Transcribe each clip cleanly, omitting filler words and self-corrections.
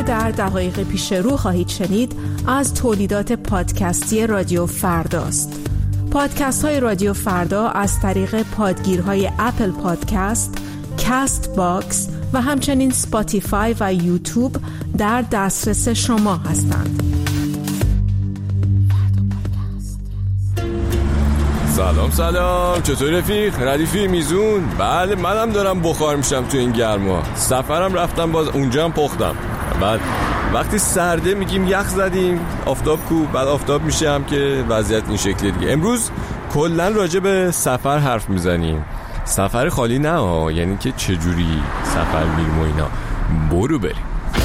در دقایق پیش رو خواهید شنید از تولیدات پادکستی رادیو فرداست. پادکست های رادیو فردا از طریق پادگیرهای اپل پادکست، کست باکس و همچنین سپاتیفای و یوتیوب در دسترس شما هستند. سلام چطور رفیق؟ ردیفی میزون؟ بله منم دارم بخار میشم تو این گرما. سفرم رفتم باز اونجا هم پختم. بعد وقتی سرده میگیم یخ زدیم، آفتاب کو، بعد آفتاب میشه هم که وضعیت این شکلی دیگه. امروز کلا راجع به سفر حرف میزنیم. سفر خالی نه ها، یعنی که چجوری سفر میریم و اینا. برو بریم.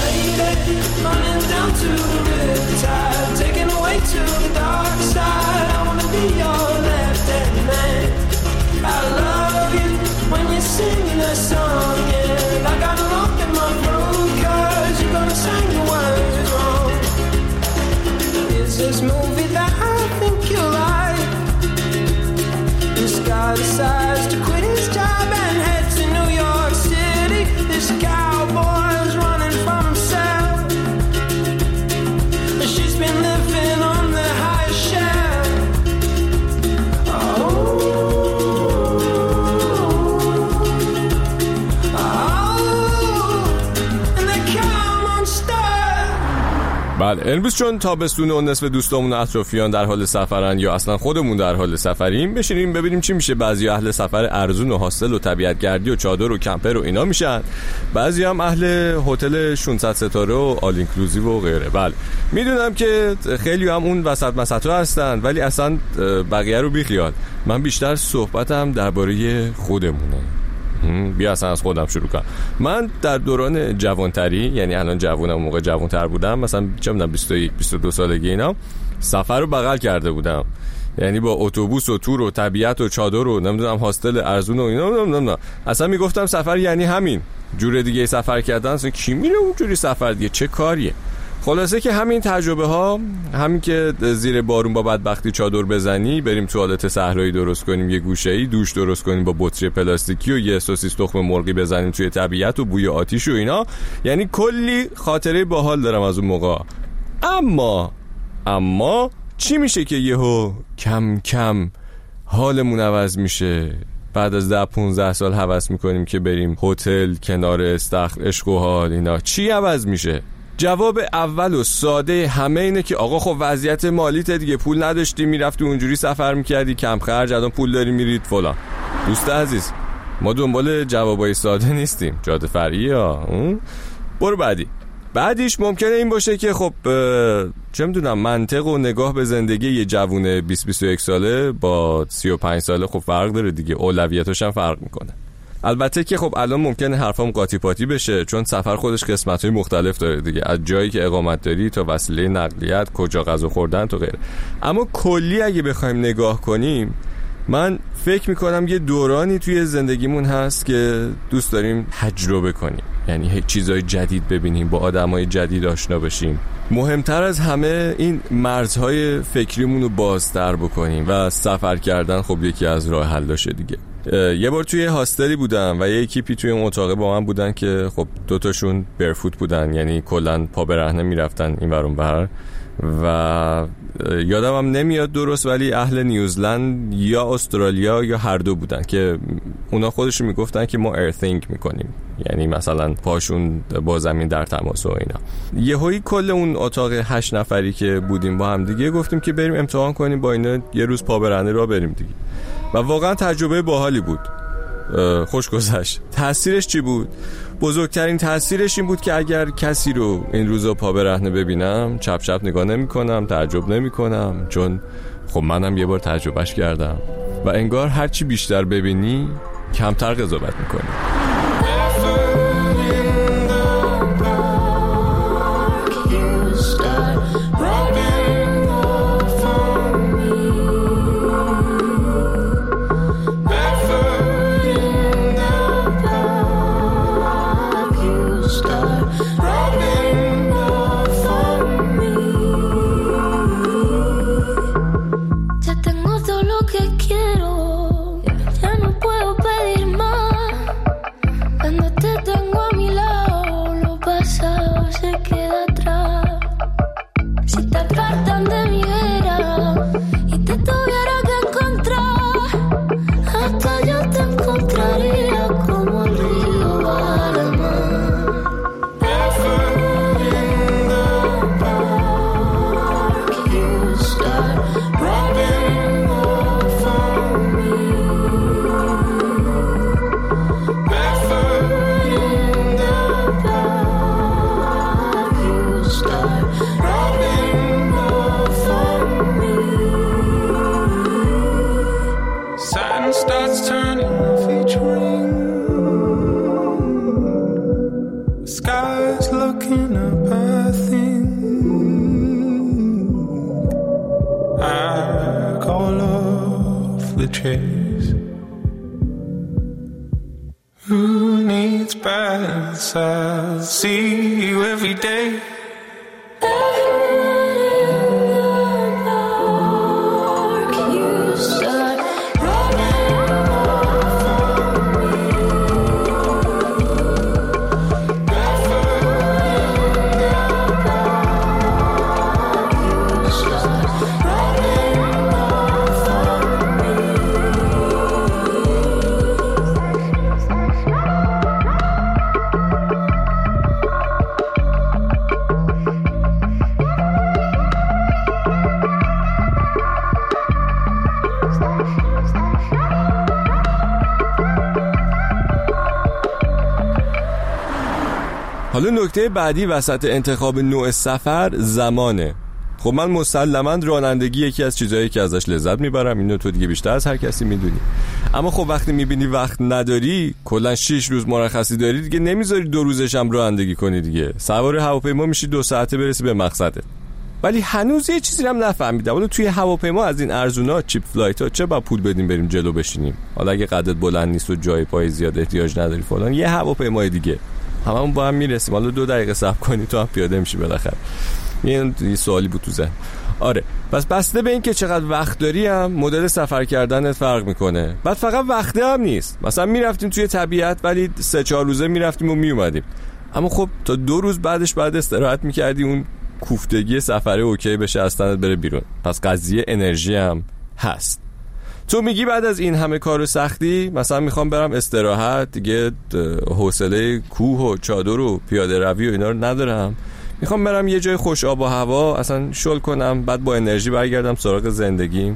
This movie that I think you like. This guy decides to quit his job and head to New York City. This cowboy's running from himself. She's been living on the high shelf. And they come on star. بله امروز چون تابستون و نصف دوستامون اطرافیان در حال سفرن یا اصلا خودمون در حال سفریم، بشینیم ببینیم چی میشه. بعضی اهل سفر ارزون و هاستل و طبیعت گردی و چادر و کمپر و اینا میشن، بعضی هم اهل هتل 600 ستاره و آل اینکلوزیو و غیره. بله میدونم که خیلی هم اون وسط مسطا هستن، ولی اصلا بقیه رو بیخیال. من بیشتر صحبتم درباره خودمونه. بیا اصلا از خودم شروع کنم. من در دوران جوانتری، یعنی الان جوانم، موقع جوانتر بودم، مثلا چه میدونم 21 22 سالگی اینا، سفر رو بغل کرده بودم. یعنی با اتوبوس و تور و طبیعت و چادر و نمیدونم هاستل ارزون و اینا اصلا میگفتم سفر یعنی همین. جور دیگه سفر کردن اصلا کی میره اونجوری سفر دیگه، چه کاریه؟ خلاصه که همین تجربه ها، همین که زیر بارون با بدبختی چادر بزنی، بریم توالت صحرایی درست کنیم، یه گوشه‌ای دوش درست کنیم با بطری پلاستیکی و یه سوسیس تخم مرغی بزنیم توی طبیعت و بوی آتیش و اینا، یعنی کلی خاطره باحال دارم از اون موقع. اما چی میشه که یهو کم کم حالمون عوض میشه؟ بعد از 10-15 سال هوس میکنیم که بریم هتل کنار استخر، عشق و حال اینا. چی عوض میشه؟ جواب اول و ساده همه اینه که آقا خب وضعیت مالیت دیگه، پول نداشتی میرفتی اونجوری سفر میکردی، کم خرج، الان پول داری میرید فلان. دوست عزیز ما دنبال جوابای ساده نیستیم، جاده فرعی ها. برو بعدیش ممکنه این باشه که خب چه میدونم منطق و نگاه به زندگی یه جوون 20-21 ساله با 35 ساله خب فرق داره دیگه، اولویتاش هم فرق میکنه. البته که خب الان ممکنه حرفام قاطی پاتی بشه، چون سفر خودش قسمت‌های مختلف داره دیگه، از جایی که اقامت داری تا وسیله نقلیت، کجا غذا خوردن تا غیره. اما کلی اگه بخوایم نگاه کنیم، من فکر میکنم یه دورانی توی زندگیمون هست که دوست داریم تجربه کنیم، یعنی چیزای جدید ببینیم، با آدمای جدید آشنا بشیم. مهمتر از همه این مرزهای فکریمون رو بازتر بکنیم و سفر کردن خب یکی از راه حلاشه دیگه. یه بار توی هاستلی بودم و یه اکیپی توی اون اتاق با من بودن که خب دوتاشون برفوت بودن، یعنی کلن پا برهنه میرفتن این ور اون ور، و یادم هم نمیاد درست، ولی اهل نیوزلند یا استرالیا یا هر دو بودن که اونا خودشون میگفتن که ما ارثینگ میکنیم، یعنی مثلا پاشون با زمین در تماس و اینا. یهویی کل اون اتاق 8 نفری که بودیم با هم دیگه گفتیم که بریم امتحان کنیم با اینا یه روز پا برهنه را بریم دیگه. و واقعا تجربه باحالی بود، خوش گذشت. تأثیرش چی بود؟ بزرگترین تأثیرش این بود که اگر کسی رو این روزا پا برهنه ببینم، چپ چپ نگاه نمی کنم، تعجب نمی کنم، چون خب منم یه بار تجربهش کردم و انگار هرچی بیشتر ببینی کمتر قضاوت میکنی. apartan de mi era y te tuviera que encontrar, hasta yo te encontraría como el río va al mar. Barefoot in the park, you start rubbing off on me. Barefoot in the park, you start rubbing off on me. Satin starts turning off each ring. The sky's looking up, I think. I call off the chase. Who needs balance? I'll see you every day. حالا نکته بعدی وسط انتخاب نوع سفر زمانه. خب من مسلماً رانندگی یکی از چیزایی که ازش لذت میبرم، اینو تو دیگه بیشتر از هر کسی میدونی. اما خب وقتی میبینی وقت نداری، کلا 6 روز مرخصی داری، دیگه نمیذاری 2 روزش هم رانندگی کنی دیگه. سوار هواپیما میشی 2 ساعته برسی به مقصدت. ولی هنوز یه چیزی هم نفهمیدم. حالا توی هواپیما از این ارزونا چیپ فلایت ها چه با پول بدیم بریم جلو بشینیم؟ حالا اگه قدت بلند نیست و جای پای زیاد احتیاج نداری فلان، یه هواپیمای دیگه هممون با هم میرسیم. حالا 2 دقیقه صبر کنی تو هم پیاده میشی بالاخره. این سوالی بود تو ذهن. آره، پس بسته به این که چقدر وقت داری هم مدل سفر کردنت فرق میکنه. بعد فقط وقته هم نیست، مثلا میرفتیم توی طبیعت ولی 3-4 روزه میرفتیم و میومدیم، اما خب تا 2 روز بعدش بعد استراحت میکردی اون کوفتگی سفره اوکی بشه از تنت بره بیرون. پس قضیه انرژی هم هست. تو میگی بعد از این همه کار و سختی مثلا میخوام برم استراحت، دیگه حوصله کوه و چادر و پیاده روی و اینا رو ندارم، میخوام برم یه جای خوش آب و هوا اصلا شل کنم، بعد با انرژی برگردم سراغ زندگیم.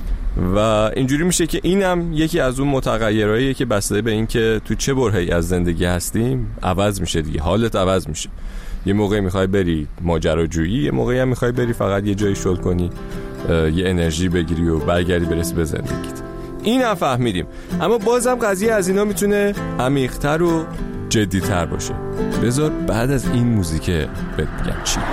و اینجوری میشه که اینم یکی از اون متغیرهاییه که بسته به این که تو چه برهه‌ای از زندگی هستیم عوض میشه دیگه، حالت عوض میشه. یه موقعی میخوای بری ماجراجویی، یه موقعی هم میخوای بری فقط یه جایی شل کنی، یه انرژی بگیری و برگردی برسی به زندگیت. این هم فهمیدیم، اما بازم قضیه از اینا میتونه عمیق‌تر و جدی‌تر باشه. بذار بعد از این موزیک بهت بگم چی.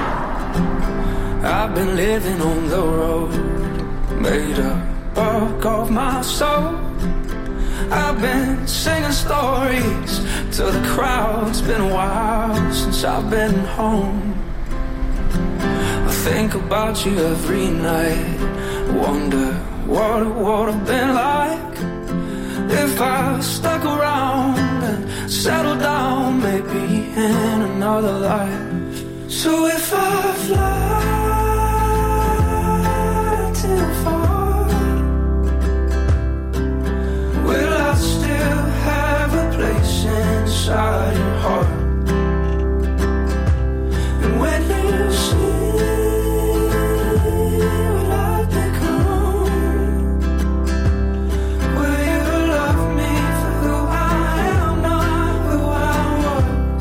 I've been living on the road, made a buck of my soul. I've been singing stories to the crowd. It's been a while since I've been home. I think about you every night, wonder what it would have been like if I stuck around and settled down, maybe in another life. So if I fly too far, will I still have a place inside your heart? And when you sleep, will I become? Will you love me for who I am, not who I was?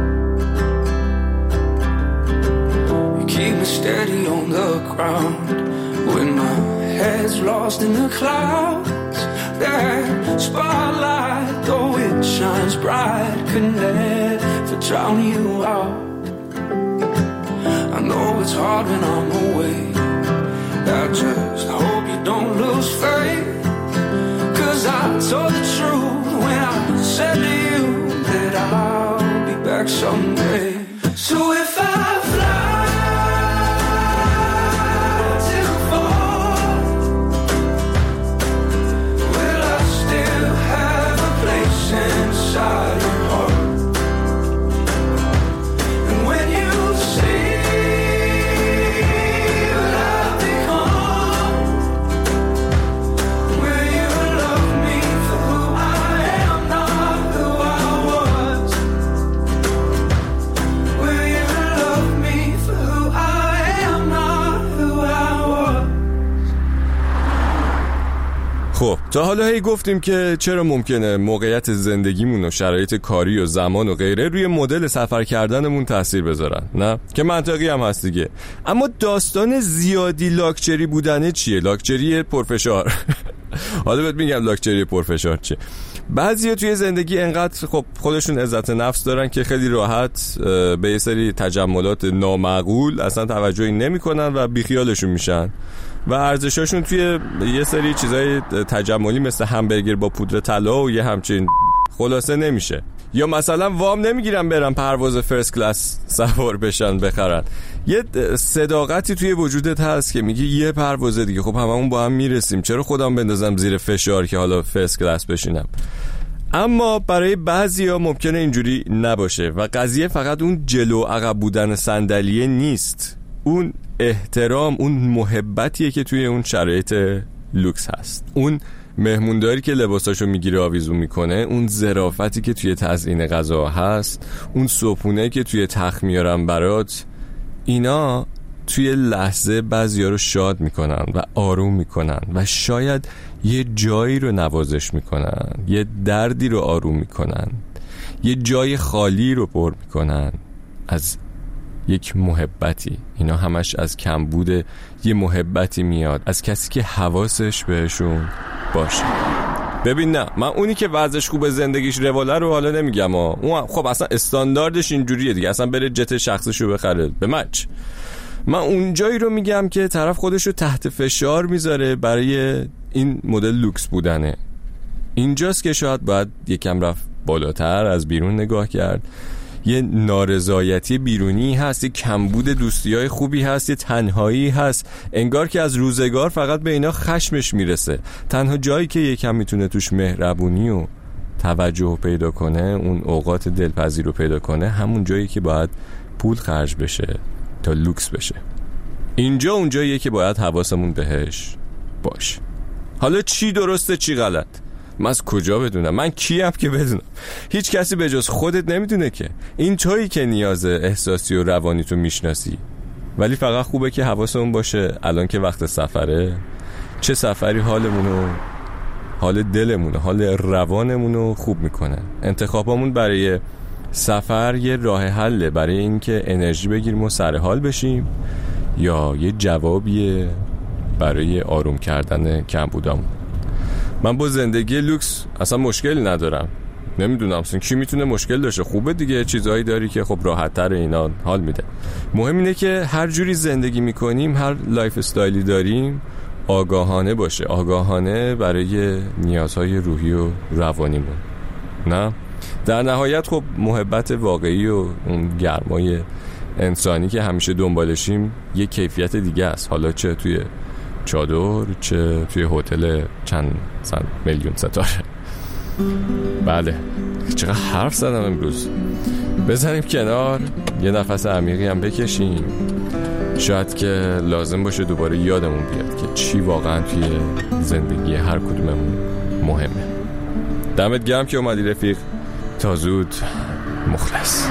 You keep me steady on the ground when my head's lost in the clouds. That spotlight, though it shines bright, could never drown you out. I know it's hard when I'm away, I just hope you don't lose faith. 'Cause I told the truth when I said to you that I'll be back someday. So if I fly inside your heart, and when you see, تا حالا هی گفتیم که چرا ممکنه موقعیت زندگیمون و شرایط کاری و زمان و غیره روی مدل سفر کردنمون تاثیر بذارن، نه؟ که منطقی هم هست دیگه. اما داستان زیادی لاکچری بودنه چیه؟ لاکچری پرفشار. حالا بهت میگم لاکچری پرفشار چیه. بعضیا توی زندگی انقدر خب خودشون عزت نفس دارن که خیلی راحت به یه سری تجملات نامعقول اصلا توجهی نمیکنن و بیخیالشون میشن و ارزشاشون توی یه سری چیزای تجملی مثل همبرگر با پودر طلا و یه همچین خلاصه نمیشه. یا مثلا وام نمیگیرن برن پرواز فرست کلاس سوار بشن بخرن. یه صداقتی توی وجودت هست که میگی یه پرواز دیگه خب هممون با هم میرسیم، چرا خودم بندازم زیر فشار که حالا فرست کلاس بشینم. اما برای بعضیا ممکنه اینجوری نباشه و قضیه فقط اون جلو عقب بودن صندلیه نیست، اون احترام، اون محبتیه که توی اون شرایط لوکس هست. اون مهمونداری که لباساشو میگیره آویزون میکنه، اون ظرافتی که توی تزیین غذا هست، اون صبحونه که توی تخت میارن برات، اینا توی لحظه بعضیا رو شاد میکنن و آروم میکنن و شاید یه جایی رو نوازش میکنن، یه دردی رو آروم میکنن، یه جای خالی رو پر میکنن از یک محبتی. اینا همش از کمبود یه محبتی میاد، از کسی که حواسش بهشون باشه. ببین نه، من اونی که وضعش خوبه زندگیش رواله رو حالا نمیگم اون خب اصلا استانداردش اینجوریه دیگه، اصلا بره جت شخصشو بخره به مچ. من اونجایی رو میگم که طرف خودشو تحت فشار میذاره برای این مدل لوکس بودنه. اینجاست که شاید باید یکم رفت بالاتر، از بیرون نگاه کرد. یه نارضایتی بیرونی هست، یه کمبود دوستیای خوبی هست، یه تنهایی هست، انگار که از روزگار فقط به اینا خشمش میرسه. تنها جایی که یکم میتونه توش مهربونی و توجه پیدا کنه، اون اوقات دلپذیر رو پیدا کنه، همون جایی که باید پول خرج بشه تا لوکس بشه. اینجا اونجاییه که باید حواسمون بهش باشه. حالا چی درسته چی غلط؟ من از کجا بدونم؟ من کیم که بدونم؟ هیچ کسی به جز خودت نمیدونه که. این تویی که نیاز احساسی و روانی تو میشناسی. ولی فقط خوبه که حواسمون باشه الان که وقت سفره، چه سفری حالمونو، حال دلمونو، حال روانمونو خوب میکنه. انتخابامون برای سفر یه راه حله برای اینکه انرژی بگیریم و سر حال بشیم، یا یه جوابیه برای آروم کردن کمبودامون. من با زندگی لوکس اصلا مشکلی ندارم. نمیدونم اصلا کی میتونه مشکل داشته. خوبه دیگه، چیزایی داری که خب راحت تر اینا حال میده. مهم اینه که هر جوری زندگی میکنیم، هر لایف استایلی داریم، آگاهانه باشه، آگاهانه برای نیازهای روحی و روانیمون. نه در نهایت خب محبت واقعی و اون گرمای انسانی که همیشه دنبالشیم یه کیفیت دیگه است، حالا چه توی چادر چه توی هتل چند میلیون ستاره. بله چقدر حرف زدم امروز. بزنیم کنار، یه نفس عمیقی هم بکشیم، شاید که لازم باشه دوباره یادمون بیاد که چی واقعا توی زندگی هر کدوممون مهمه. دمت گرم که اومدی رفیق. تا زود. مخلص.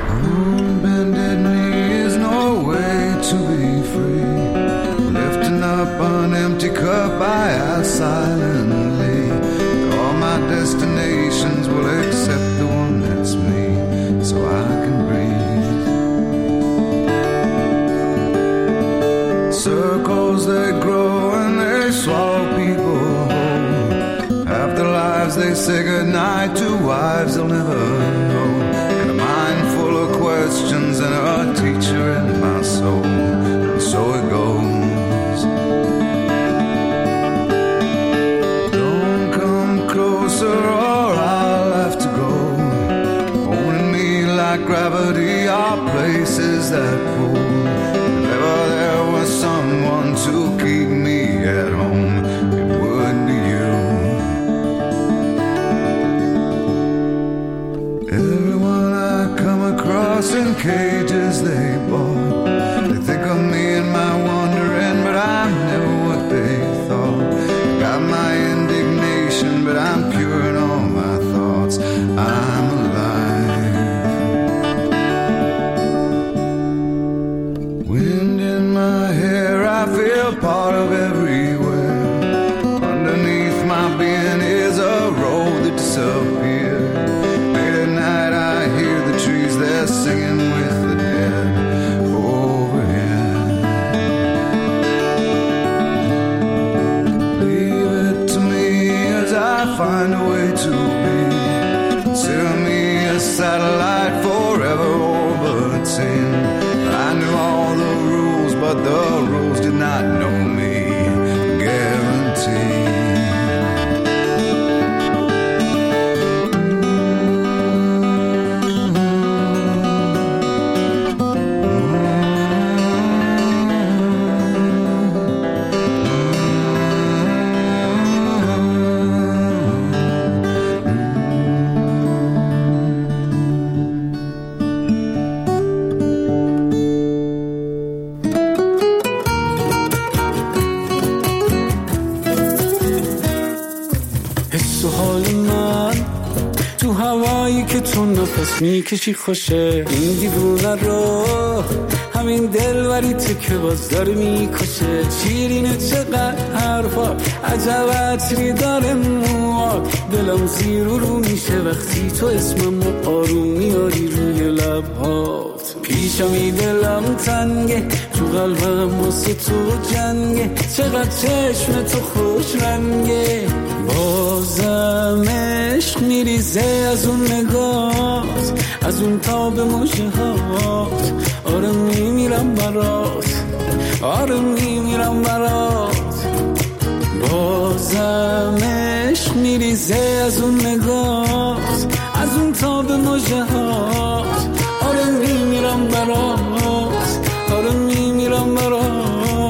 An empty cup I ask silently. All my destinations will accept the one that's me, so I can breathe. Circles they grow and they swallow people whole. Half their lives they say goodnight to wives they'll never know. And a mind full of questions and a teacher in my soul. And so it goes. Or I'll have to go. Holding me like gravity are places that pull. If ever there was someone to keep me at home, it would be you. Everyone I come across in cages they bought, they think of me and my wandering, but I'm never what they thought. Got my indignation, but I'm pure in all my thoughts. I'm alive. Wind in my hair, I feel part of everywhere. Underneath my being تو نفس میکشی خوشه این دیوونه رو همین دلبریته که باز داره میکشه شیرینه چقدر حرفا عجب عطری داره موات دلم زیر رو میشه وقتی تو اسمم آروم میاری روی لبهات پیشمی دلم تنگه تو قلبم واسه تو جنگه چقدر چشم تو خوش رنگه بازم عشق میریزه از اون نگات از اون تاب مژه هات آره میمیرم برات آره میمیرم برات بازم عشق میریزه از اون نگات از اون تاب مژه هات آره میمیرم برات آره میمیرم برات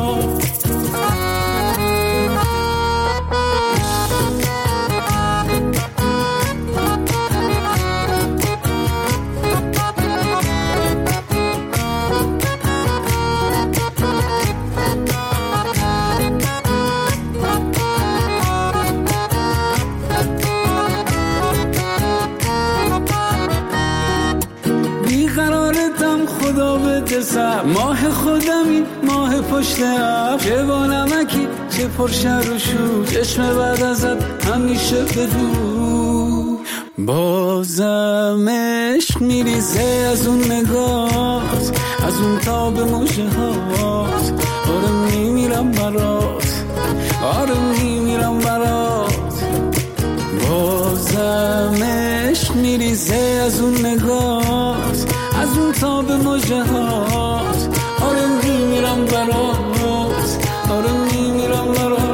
خدا بده سر ماه خودمی ماه پشت اب چه با نمکی چه پرشر و شور چشم بعد ازت همیشه بدو بازم عشق میریزه از اون نگات از اون تاب مژه هات آره میمیرم برات آره میمیرم برات بازم عشق میریزه از اون نگات از اون تاب مژه هات آره میمیرم برات آره میمیرم برات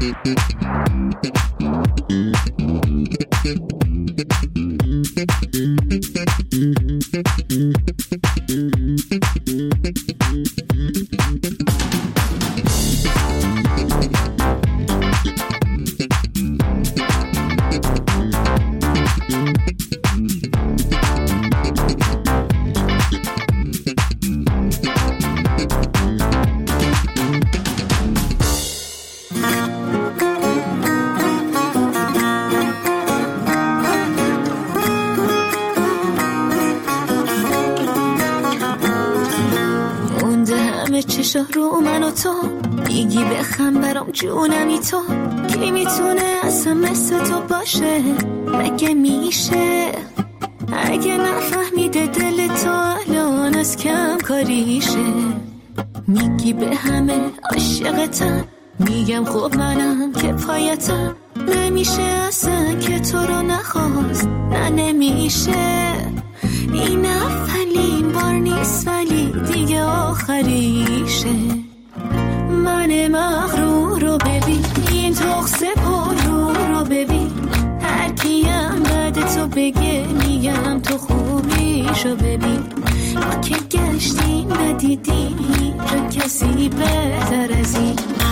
چشا رو من و تو میگی بخم برام جونمی تو کی میتونه اصلا مثل تو باشه مگه میشه اگه نفهمیده دل تو الان از کم کاریشه میگی به همه عاشقتم میگم خب منم که پایتم نمیشه اصلا که تو رو نخواست نه نمیشه این اولین بار نیست ولی دیگه آخریشه من مغرور رو ببین این تخص پرو رو ببین هر کیم بعد تو بگه میگم تو خوبیشو ببین ما که گشتیم ندیدیم رو کسی بهتر از این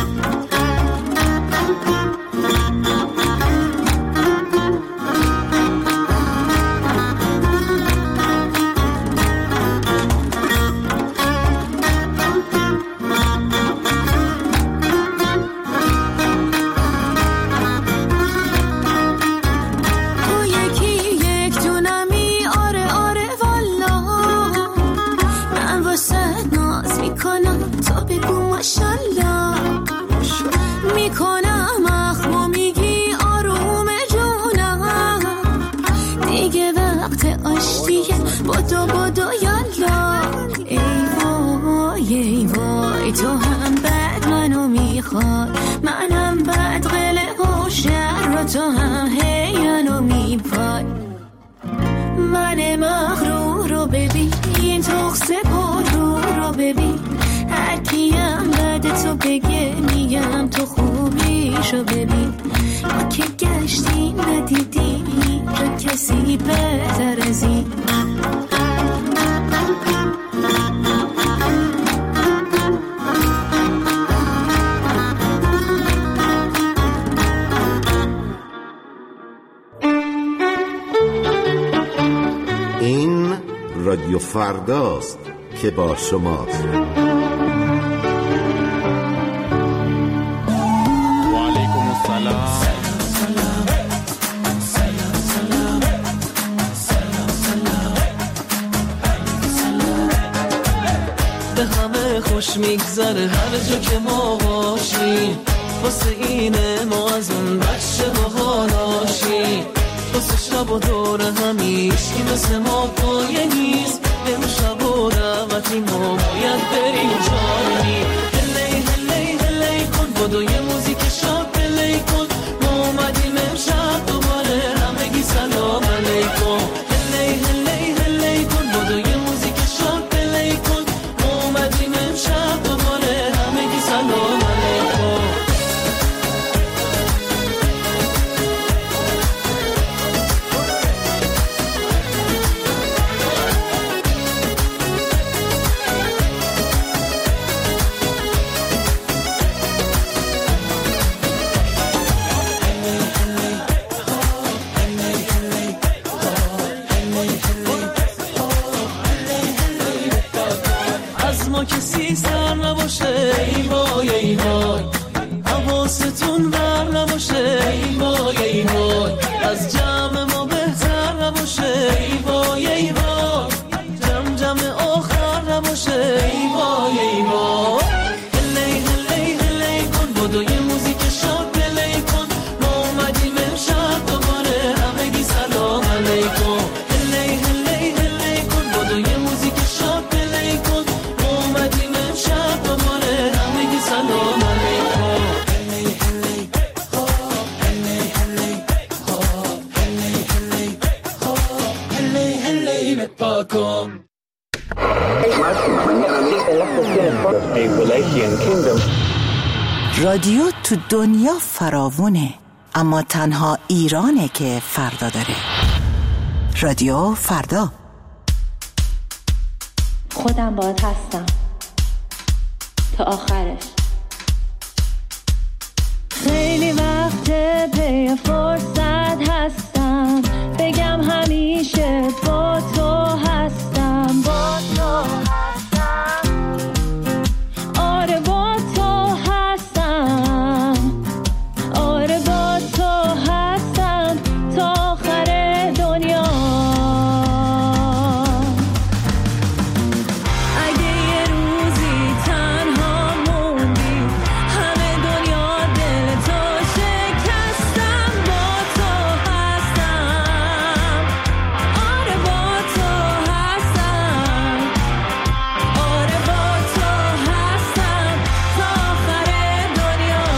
تو هم بعد منو میخواد منم بعد قله و شهر و تو هم هی منو میپای من مغرور رو ببین این تخص پرو رو ببین هر کیم بعد تو بگه میگم تو خوبیشو ببین ما که گشتیم ندیدیم رو کسی بهتر از این رادیو فرداست که با شماست. و علیکم السلام. به همه خوش میگذره هر جا که ما باشیم واسه اینه ما از اون بچه با حالاشیم واسه شب و دور همیشی مثل ما پایه نیست امشب و دعوتی ما باید بریم جایی هلی هلی هلی کن بدو یه موزیک شاد پلی کن ما اومدیم امشب دوباره همگی سلام علیکم هلی هلی هلی کن بدو یه موزیک شاد پلی کن ما اومدیم امشب دوباره همگی سلام علیکم کسی سر نباشه ای وای ای وای حواستون بر نباشه ای وای ای وای از جمع ما بهتر نباشه ای وای ای وای جمع آخر نباشه ای وای ای وای هلی هلی هلی کن بدو یه موزیک شاد پلی کن ما اومدیم امشب دوباره همگی سلام علیکم هلی هلی هلی کن بدو یه موزیک شاد پلی کن شب دوباره همگی سلام علیکم هلی هلی هلی هلی هلی هلی بپاکم رادیو تو دنیا فراوونه، اما تنها ایرانه که فردا داره. رادیو فردا. خودم باهات هستم تا آخرش. خیلی وقت پی فرصت هستم بگم همیشه با تو هستم، با تو هستم، آره با تو هستم، آره با تو هستم تا آخر دنیا. اگه یه روزی تنها موندی همه دنیا دل تو شکستم، با تو هستم، آره با تو هستم، آره با تو هستم تا آخر دنیا.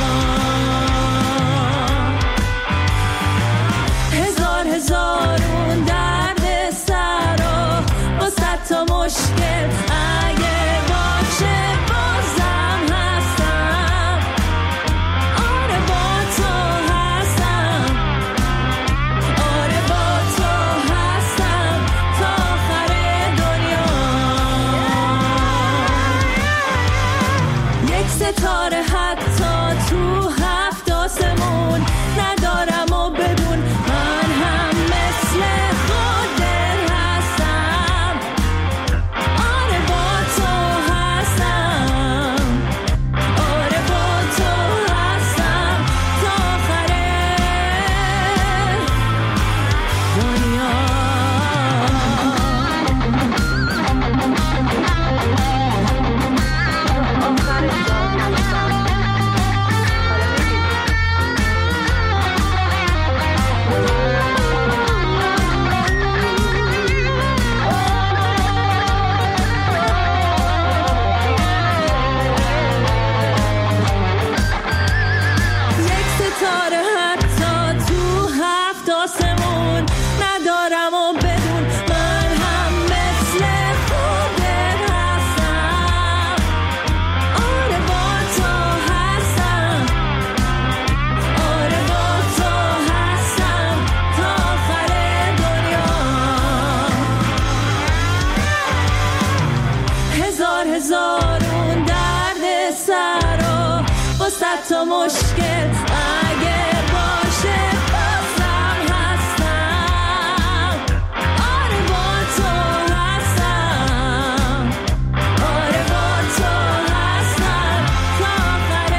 هزار اون درد سر و صد تا مشکل اگه باشه بازم هستم، آره با تو هستم، آره با تو هستم تا آخر دنیا. یک ستاره حتی تو هفت آسمون ندارم و بدون من هم مثل خودت هستم، آره با تو هستم، آره با تو هستم تا آخر دنیا. یک ستاره حتی تو هفت آسمون ندارم و بدون من هم مثل خودت هستم، آره با تو هستم، آره با تو هستم تا آخر دنیا. هزار اون درد سر و با صد تا مشکل اگه باشه بازم هستم، آره با تو هستم، آره با تو هستم تا آخر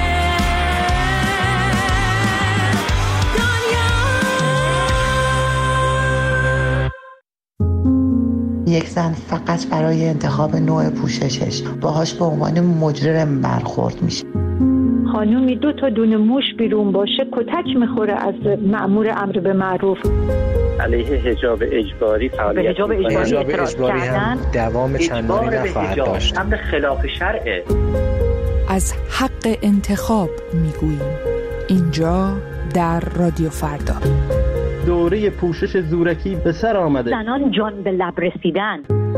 دنیا. یک زن فقط برای انتخاب نوع پوششش باهاش به عنوان مجرم برخورد میشه. خانومی 2 تا دونه موش بیرون باشه کتک میخوره از مأمور امر به معروف. علیه حجاب اجباری فعالیت حجاب اجباری هم دوام چندانی نخواهد داشت. امر خلاف شرعه. از حق انتخاب میگوییم اینجا در رادیو فردا. دوره پوشش زورکی به سر آمده. زنان جان به لب رسیدن.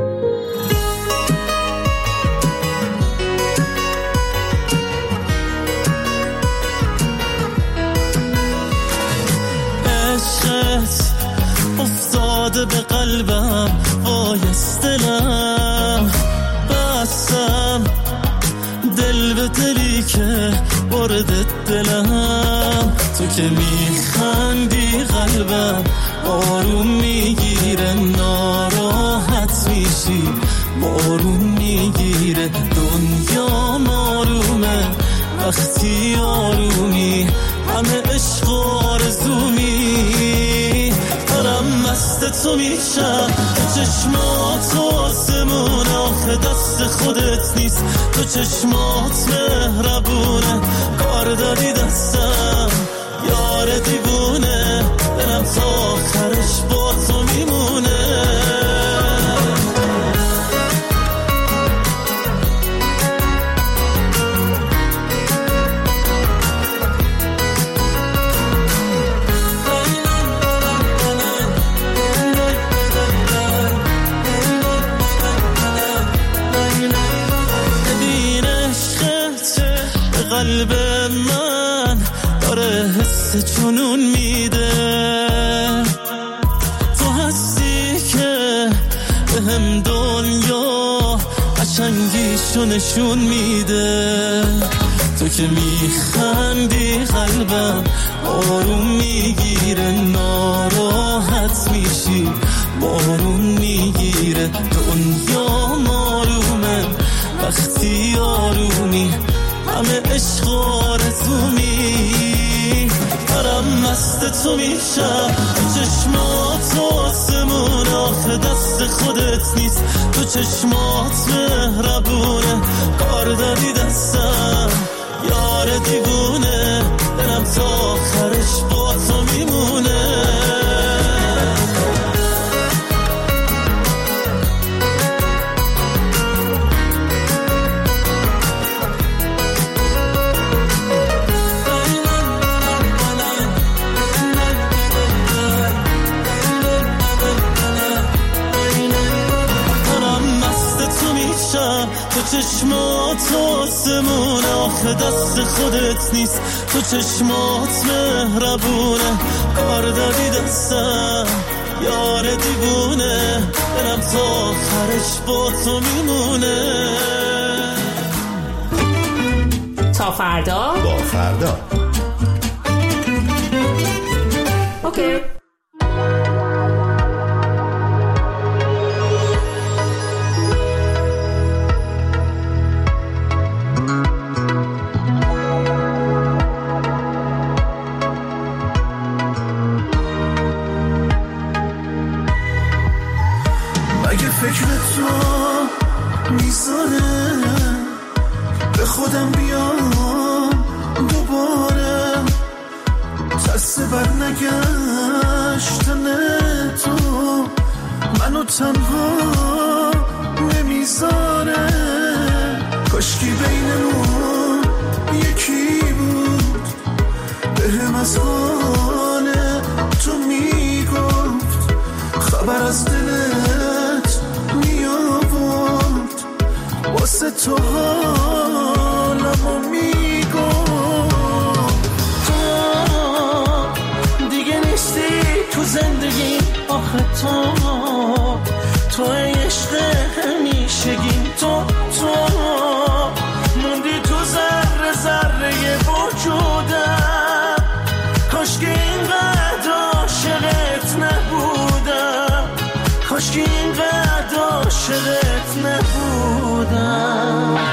عشقت افتاده به قلبم، وای از دلم بستم دل به دلی که برد دلم. تو که میخندی قلبم آروم میگیره، ناراحت میشی بارون میگیره. دنیا آرومه وقتی آرومی، همه عشق و آرزومی. دارم مست تو میشم، تو چشمات آسمون، آخه دست خودت نیست، تو چشمات مهربونه، کار داری دستم یار دیوونه، دلم تا آخرش با تو میمونه. قلب من حس جنون میده. تو هستی که بهم دنیا قشنگیشو نشون میده. تو که میخندی قلبم آروم میگیره، ناراحت میشی بارون میگیره. دنیا مارومه وقتی آرومی، همه عشق آرزومی. دارم مست تو میشم، تو چشمات آسمون، آخه دست خودت نیست. تو چشمات مهربونه، کار داری دستم یار دیوونه. دلم تا آخرش با تو میمونه. تو چشمات آسمون، آخه دست خودت نیست. تو چشمات مهربونه، کار داری دستم یار دیوونه. دلم تا آخرش با تو میمونه. تا فردا با فردا. اوکی. فکر تو میذاره به خودم بیام دوباره، ترس بر نگشتن تو منو تنها نمیذاره. کاشکی بینمون یکی بود، بهم از حال تو میگفت، خبر از دلت میابود، واسه تو حالمو میگفت. تو دیگه نیستی تو زندگی، آخه تو عشق همیشگی. تو موندی تو ذره ذره وجودم، کاشکی اینقدر عاشقت نبودم، کاشکی اینقدر عاشقت نبودم.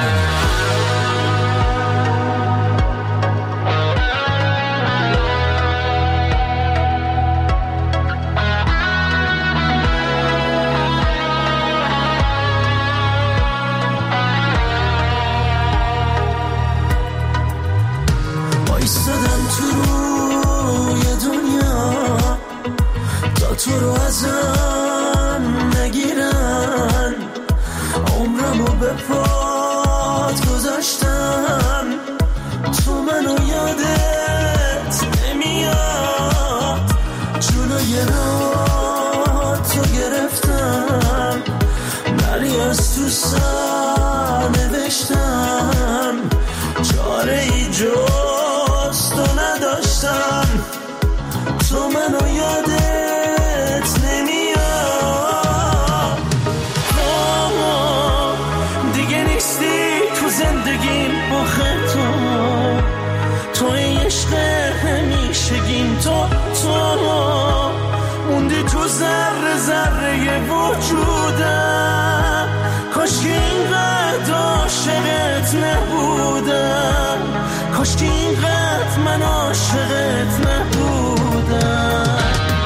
ایستادم تو روی دنیا تا تو رو ازم نگیرن، عمرمو به پات گذاشتم، تو منو یادت نمیاد، جلوی راه تو گرفتم، ولی از تو سر نوشتم، چاره ای جز تو نداشتم، تو منو یادت نمیاد. دیگه نیستی تو زندگیم، آخه تو عشق همیشگیم. تو موندی تو ذره ذره وجودم، کاشکی اینقدر عاشقت نبودم، کاشکی اینقدر من عاشقت نبودم.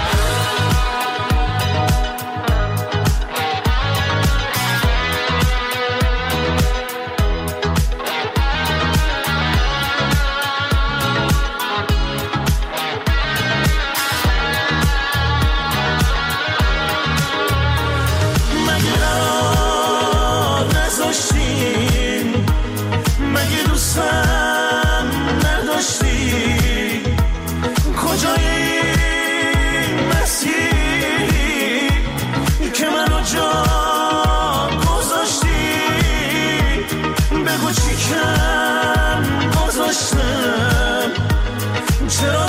مگه دوستم نداشتی؟ کجای این مسیری که منو جا گذاشتی؟ بگو چی کم گذاشتم، چرا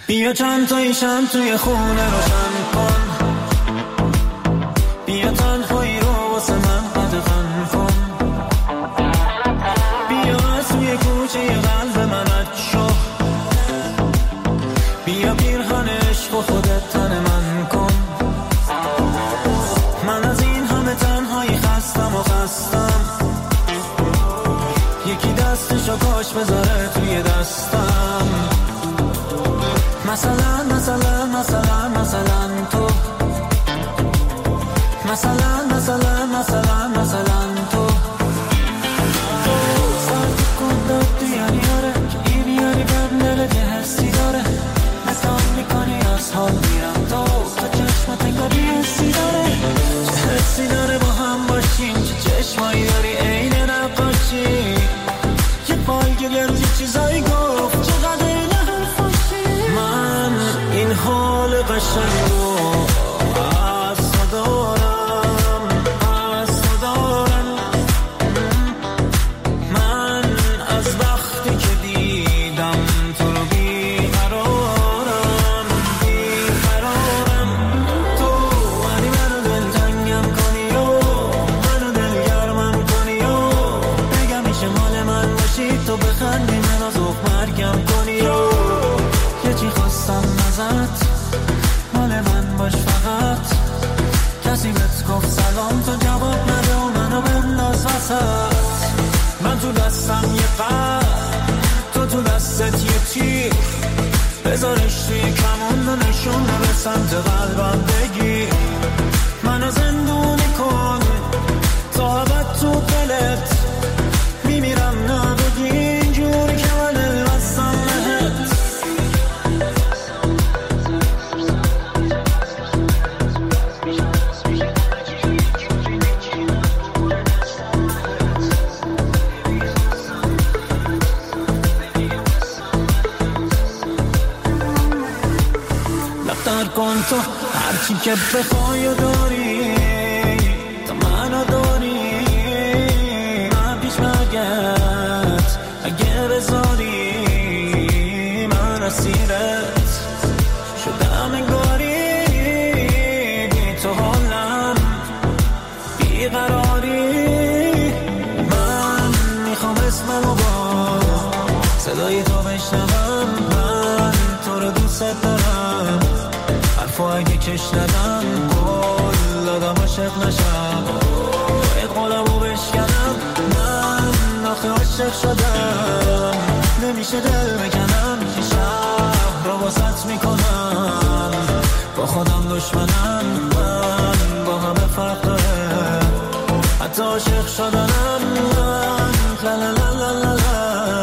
بیا چند تایی شم توی خونه روشن کن، بیا تنهایی رو واسه من قدغن کن، بیا از توی کوچه قلب من شو، بیا پیرهن عشق و خودت تن من کن. من از این همه تنهایی خستم و خستم، یکی دستشو کاش بذاره توی دستم. مثلا مثلا مثلا مثلا تو، مثلا مثلا مثلا مثلا تو سرد کن دادی یعنی آره که این یعنی بر دلت یه حسی داره، نگاه میکنی از حال میرم تو چشمت انگاری حسی داره، چه حسی داره با هم باشیم، چه چشمایی داری عین نقاشی، یه پایگل روزی چیزایی گفت چقدر اینه حرفاشی. من این حال قشنگ رو از تو دارم، از تو دارم. من از وقتی که دیدم تو رو بیقرارم، بیقرارم. تو ولی منو دلتنگم کنی و منو دلگرمم کنی و بگم میشه مال من باشی، تو بخندی منو زوق مرگم کنی و یه چی خواستم ازت، مال من باش فقط. کسی بهت گفت سلام تو جواب نده و منو بنداز وسط. من تو دستم یه قلب، تو تو دستت یه تیر، بذارش توی کمون و نشونه به سمت قلبم بگیر. منو زندونی کن تا ابد تو دلت، میمیرم نبگی اینجوری که من الوستم بهت. لفتر کن تو هرچی که بخوای داری، تا منو داری من پیش مرگت اگه بذاری، من اسیرت شدم انگاری، بی تو حالم بیقراری. من میخوام اسممو با صدای تو بشنوم، من تو رو دوست دارم، حرفو اگه کش ندم قول دادم عاشق نشم، باید قولمو بشکنم. من آخه عاشق شدم، نمیشه دل بکنم، که شهر رو واسط میکنم، با خودم دشمنم. من با همه فرق داره، حتی عاشق شدنم. من لا لا لا لا لا لا.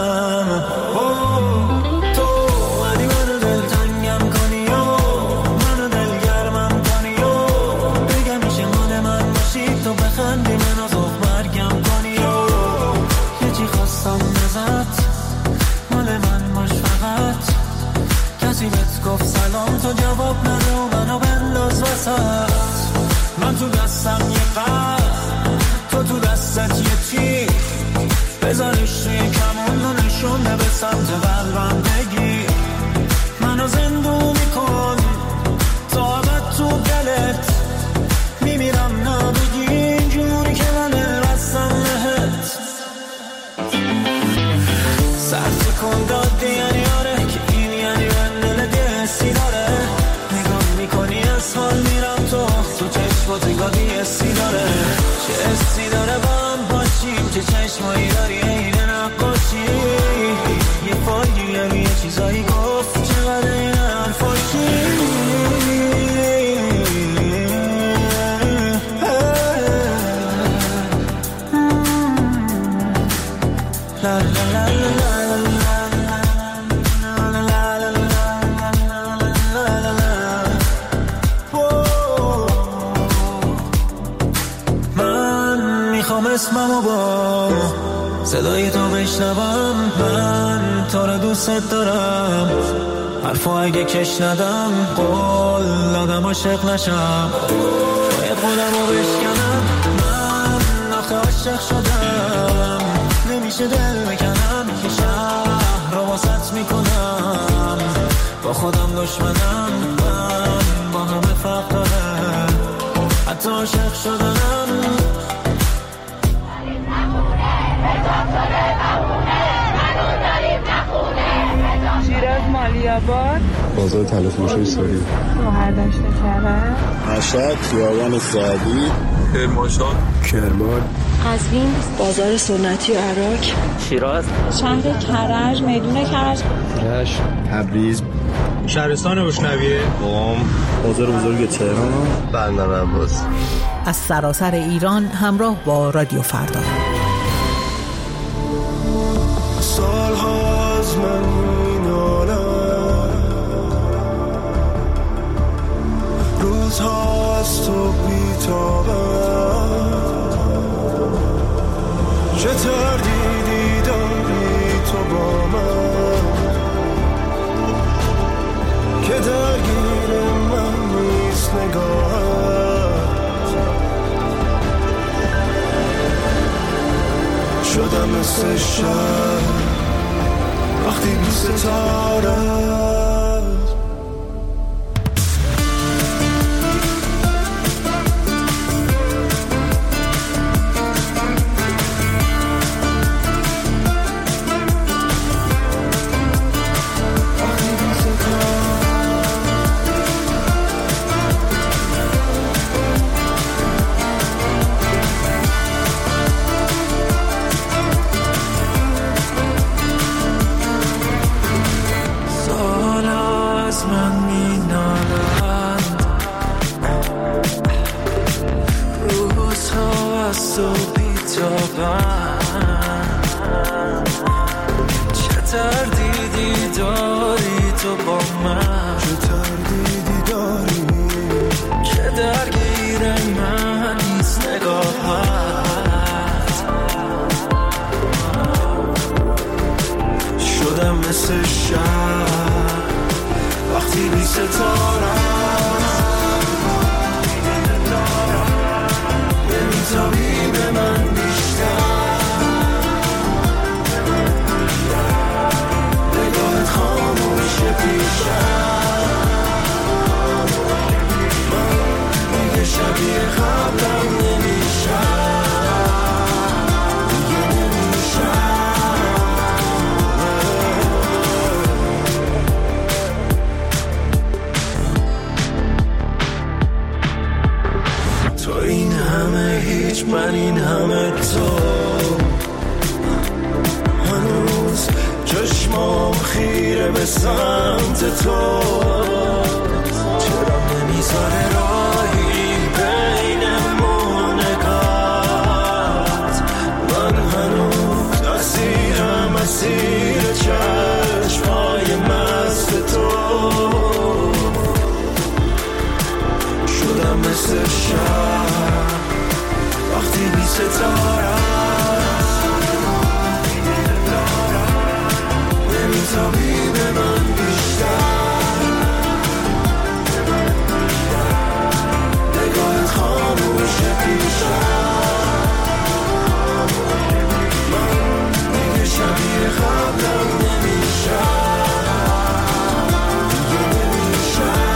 تو ولی منو دلتنگم کنی و منو دلگرمم کنی و بگم میشه مال من باشی، تو بخندی منو زوق مرگم کنی و یه چی خواستم ازت، مال من باش فقط. کسی بهت گفت سلام تو جواب نده و منو بنداز وسط. من تو دستم یه قلب، تو تو دستت یه تیر، بذارش توی کمون و نشونه به سمت قلبم بگیر. منو زندونی کن تا ابد تو دلت، میمیرم نبگی اینجوری که من الوستم بهت. سرد کن دادی یعنی آره که این یعنی من دلت یه حسی داره، نگاه میکنی از حال میرم تو چشمات گاهی حسی داره، چه حسی داره با هم باشیم، چه چشمایی داری این نقاشی، یه فایلی یعنی یه چیزایی گفت چقدر این حرفاشی. لا لا لا لا. اسممو با صدای تو بشنوم، من تو رو دوست دارم، حرفو اگه کش ندم قول دادم عاشق نشم، باید قولمو بشکنم. من آخه عاشق شدم، نمیشه دل بکنم، که شهر رو واسط میکنم، با خودم دشمنم، من با همه فرق داره، حتی عاشق شدنم. شیراز مالیاباد، بازار تلفروشی ساری، شهردشت کرد، مشهد خیابان سعدی، کرمانشاه، کرمان، قزوین، بازار سنتی عراق، شیراز، شهر کرج، میدون کرج، رشت، تبریز، شهرستان بشنویه، قم، بازار بزرگ تهران، بندر عباس. از سراسر ایران همراه با رادیو فردا. سالها از من مینالم، روزها از تو بیتابم، چه تردیدی داری تو با من که درگیر من نیست نگاهت. شدم مثل شب وقتی بی ستاره مثل شب وقتی بی ستاره نمیتابی به من بیشتر، نگاهت خاموشه پیشم، من دیگه شبیه قبلم نمیشم، دیگه نمیشم. این همه هیچ، من این همه تو، هنوز چشمام خیره به سمت تو، چرا نمیذاره راهی بینمون نگات، من هنوز اسیرم اسیر چشمای مست تو، شدم مثل شب وقتی بی ستاره نمیتابی به من بیشتر، نگاهت خاموشه پیشم، من دیگه شبیه قبلم نمیشم، دیگه نمیشم.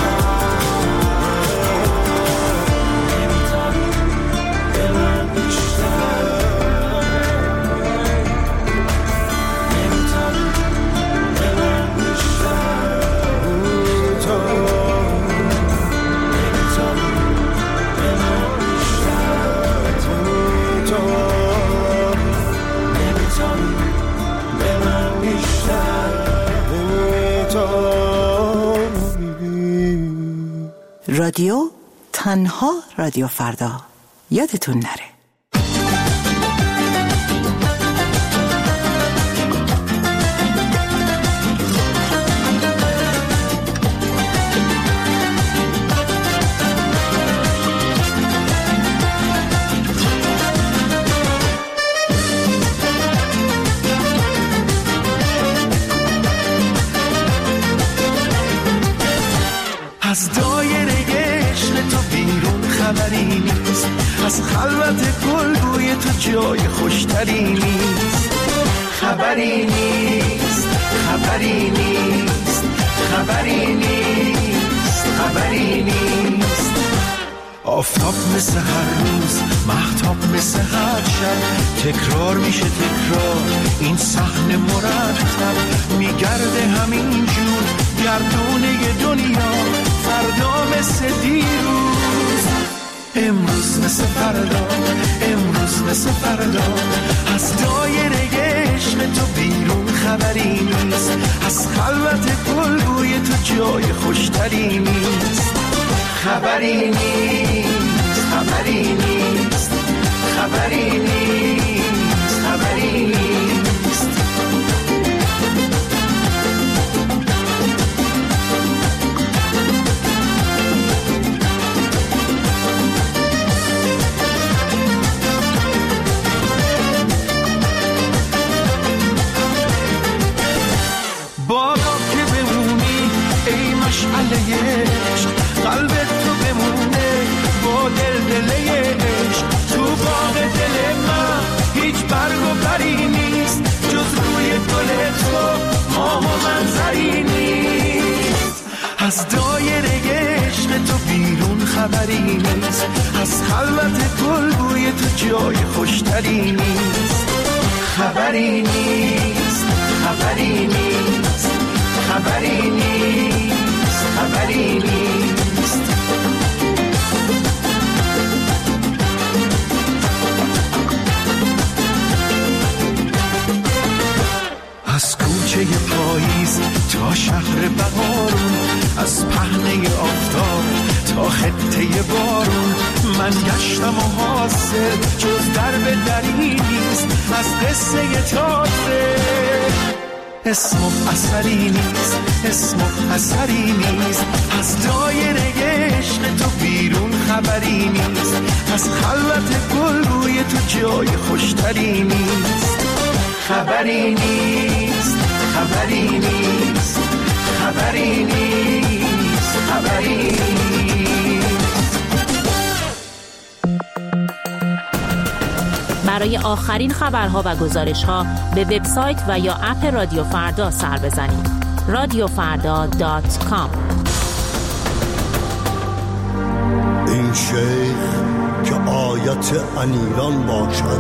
رادیو تنها رادیو فردا، یادتون نره. از دایره عشق تو بیرون خبری نیست، از خلوت گلگوی تو جای خوشتری نیست، خبری نیست، خبری نیست، خبری آفتاب مثل هر روز، مهتاب مثل هر شب، تکرار میشه تکرار این صحنه مرتب، میگرده همین جور گردونه دنیا، فردا مثل دیروز، امروز مثل فردا، امروز مثل فردا، از دایره عشق تو بیرون خبری نیست، از خلوت گلبوی تو جای خوشتری نیست، خبری نیست، خبری نیست، خبری نیست، خبری نیست. بابا که بمونی ای مشعله عشق، قلبت تو بمونه با دل عشق، تو باغ دل من هیچ برگ و بری نیست، جز روی گل تو ماه و منظری نیست، از دایره عشق تو بیرون خبری نیست، از خلوت گلبوی تو جای خوشتری نیست، خبری نیست، خبری نیست، خبری نیست، خبری نیست. از کوچه پاییز تا شهر بهارون، از پهنه آفتاب تا خطه بارون، من گشتم و حاصل جز درب دری نیست، از قصه تازه اسم و اثری نیست، اسم و اثری نیست، از دایره عشق تو بیرون خبری نیست، از خلوت گل روی تو جای خوشتری نیست، خبری نیست، خبری نیست، خبری نیست، خبری نیست. برای آخرین خبرها و گزارش‌ها به وبسایت و یا اپ رادیو فردا سر بزنید. radiofarda.com. این شیخ که آیت انیران باشد،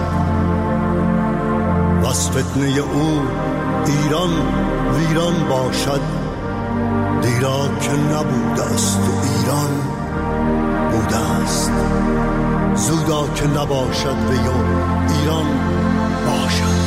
وز فتنه او ایران ویران باشد، دیرا که نبوده است و ایران بوده است، زودا که نباشد و ایران باشد.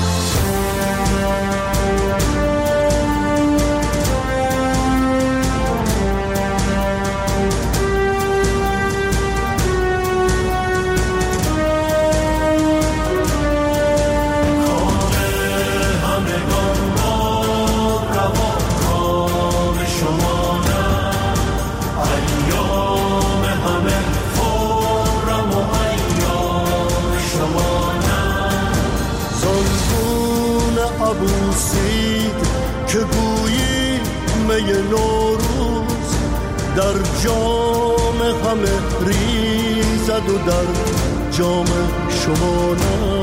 که گویی می نوروز در جام همه ریزد و در جام شما نه،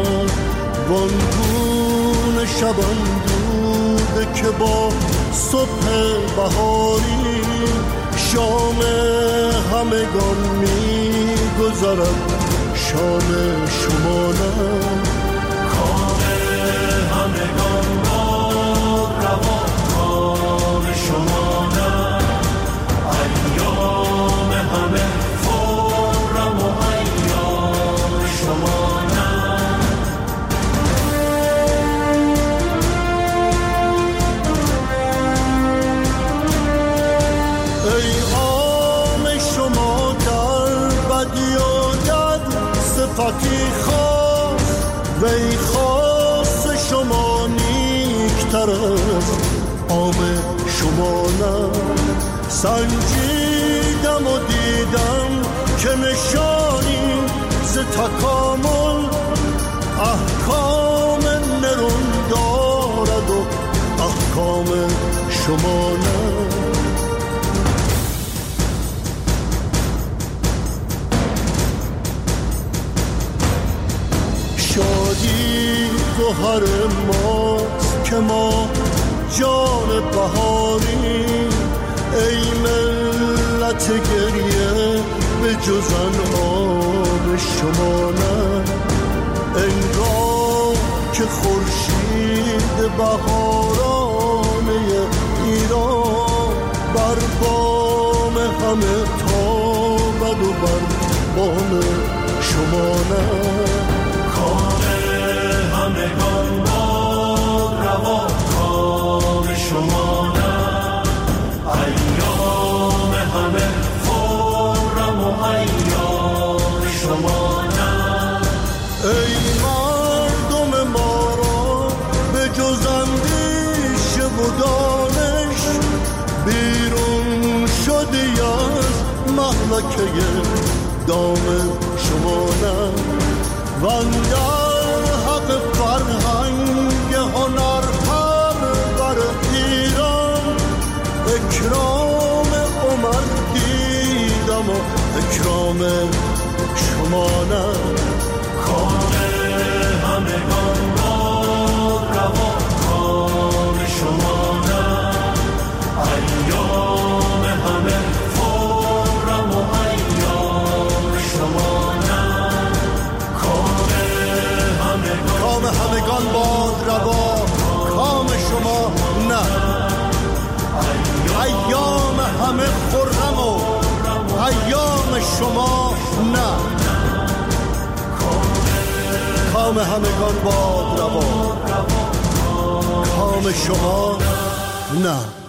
وانگون شبان دوده که با صبح بهاری شام همگان می گذرد شام شما نه، کام همگان شما نه، ایام همه خرم و ایام شما نه. ای عام شما در بدی و در صفتی خاص، وی خاص شما نیکتر از عام شما نه، سنجیدم و دیدم که نشانی ز تکامل احکام نرون دارد و احکام شما نه. شادی گوهر ماست که ما جان بهاری، ای ملت گریه به جز انعام شما نه. انگار که خورشید بهارانه ایران بر بام همه تابد و بر بام شما نه. کام همگان باد روا، کام شما نه. ایام همه خرم و ایام شما نه. ای مردم ما را به جز اندیشه و دانش بیرون شدی از مهلکه دام شما نه. وندر حق فرهنگ هنر بر ایران اکرام عمر دیدم و اکرام شما نه. کام همگان باد روا، کام شما نه. ایام همه خرم و ایام شما نه. کام همگان باد روا، کام شما نه. ایام همه خرم و ایام شما نه. کام همگان باد روا، کام شما نه.